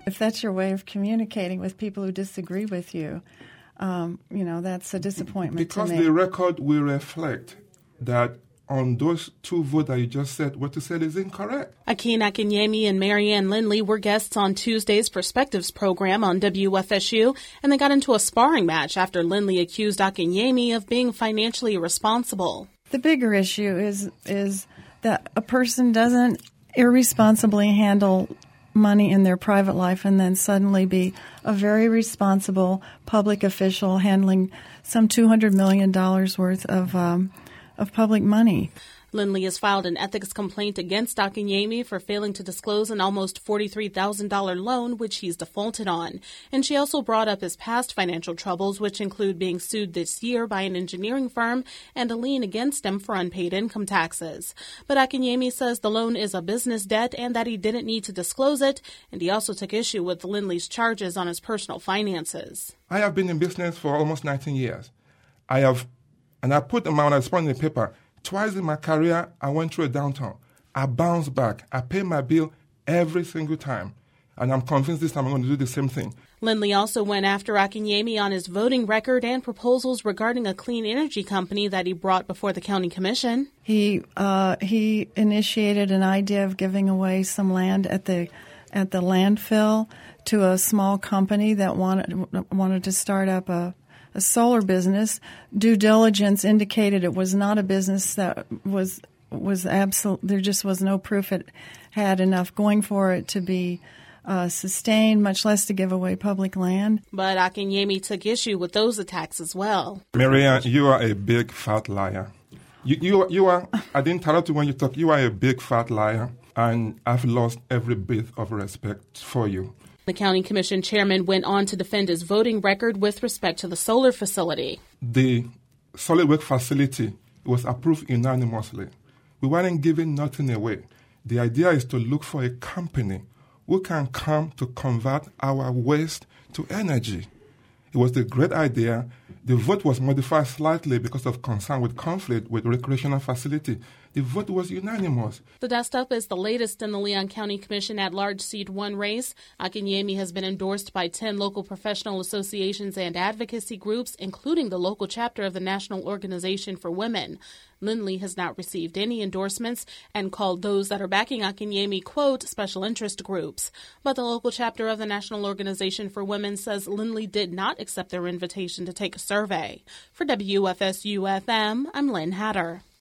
If that's your way of communicating with people who disagree with you, that's a disappointment because to me. The record will reflect that on those two votes that you just said, what you said is incorrect. Akin Akinyemi and Marianne Lindley were guests on Tuesday's Perspectives program on WFSU, and they got into a sparring match after Lindley accused Akinyemi of being financially irresponsible. The bigger issue is that a person doesn't irresponsibly handle money in their private life and then suddenly be a very responsible public official handling some $200 million worth of public money. Lindley has filed an ethics complaint against Akinyemi for failing to disclose an almost $43,000 loan, which he's defaulted on. And she also brought up his past financial troubles, which include being sued this year by an engineering firm and a lien against him for unpaid income taxes. But Akinyemi says the loan is a business debt and that he didn't need to disclose it, and he also took issue with Lindley's charges on his personal finances. I have been in business for almost 19 years. I put the amount I spent in the paper. Twice in my career, I went through a downturn. I bounced back. I pay my bill every single time. And I'm convinced this time I'm going to do the same thing. Lindley also went after Akinyemi on his voting record and proposals regarding a clean energy company that he brought before the county commission. He initiated an idea of giving away some land at the landfill to a small company that wanted to start up a solar business. Due diligence indicated it was not a business that was absolute. There just was no proof it had enough going for it to be sustained, much less to give away public land. But Akinyemi took issue with those attacks as well. Marianne, you are a big fat liar. You are. I didn't interrupt you when you talk. You are a big fat liar, and I've lost every bit of respect for you. The county commission chairman went on to defend his voting record with respect to the solar facility. The solid waste facility was approved unanimously. We weren't giving nothing away. The idea is to look for a company who can come to convert our waste to energy. It was a great idea. The vote was modified slightly because of concern with conflict with recreational facility. The vote was unanimous. The dust-up is the latest in the Leon County Commission at-large Seat 1 race. Akinyemi has been endorsed by 10 local professional associations and advocacy groups, including the local chapter of the National Organization for Women. Lindley has not received any endorsements and called those that are backing Akinyemi, quote, special interest groups. But the local chapter of the National Organization for Women says Lindley did not accept their invitation to take a survey. For WFSU-FM, I'm Lynn Hatter.